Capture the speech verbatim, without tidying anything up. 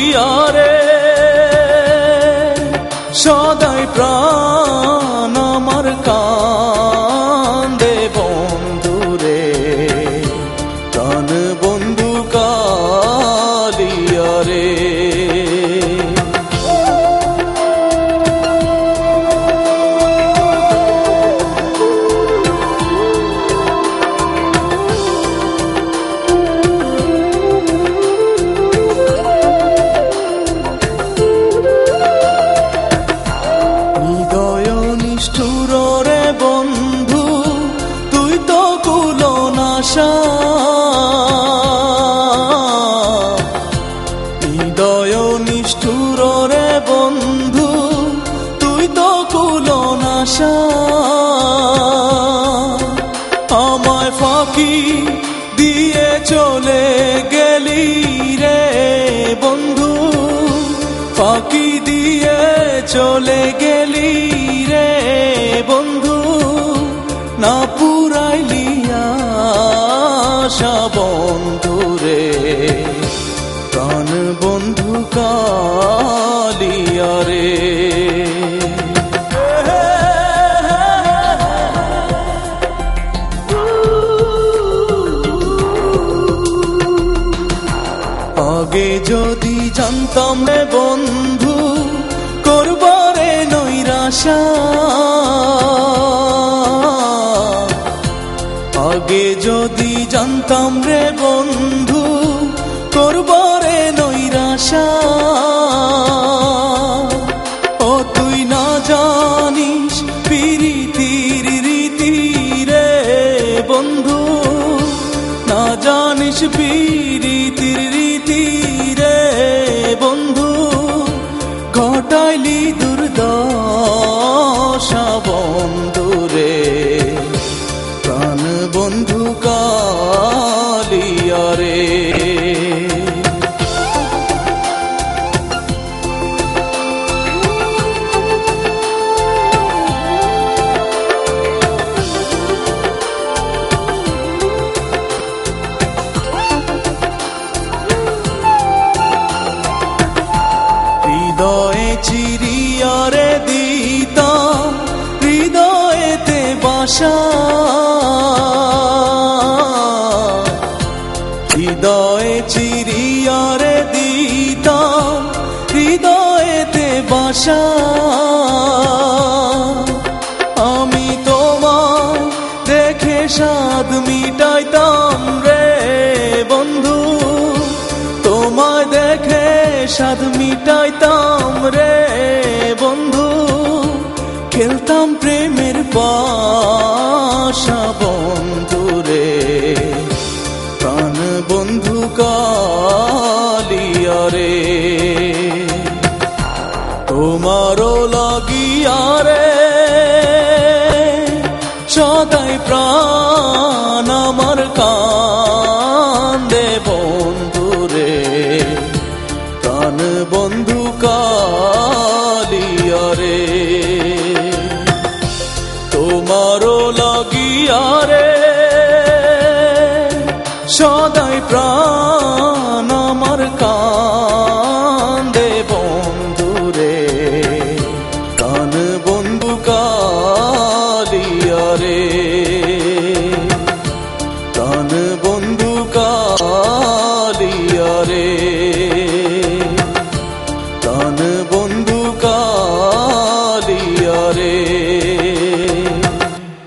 লাগিয়া রে সদাই প্রাণ আমার কান্দে বন্ধু রে প্রাণ বন্ধু কালিয়া রে হৃদয় নিষ্ঠুর রে বন্ধু তুই তো কুলনাশা আমায় ফাঁকি দিয়ে চলে গেলি রে বন্ধু ফাঁকি দিয়ে চলে গেলি রে বন্ধু না পুরাইলি আশা বন্ধু রে প্রাণ বন্ধু কালিয়া রে আগে যদি জানতাম রে বন্ধু করবারে নৈরাশা আগে যদি জানতাম রে বন্ধু করবারে নৈরাশা ও তুই না জানিস প্রীতির রীতি রে বন্ধু না জানিস প্রীতির রীতি রে বন্ধু ঘটাইলি দুর্দশা বন্ধু রে প্রাণ বন্ধু কালিয়া রে হৃদয়ে চিরিয়া রে দিতাম হৃদয়েতে বাসা হৃদয়ে চিরিয়া রে দিতাম হৃদয়েতে বাসা আমি তোমায় দেখে স্বাদ মিটাইতাম রে বন্ধু তোমায় দেখে স্বাদ মিটাইতাম রে বন্ধু খেলতাম প্রেমের পাশা বন্ধু রে প্রাণ বন্ধু কালিয়া রে তোমারও লাগিয়া রে সদাই প্রাণ আমার কান্দে বন্ধু রে প্রাণ বন্ধু কালিয়া রে তোমারও লাগিয়া রে সদাই প্রাণ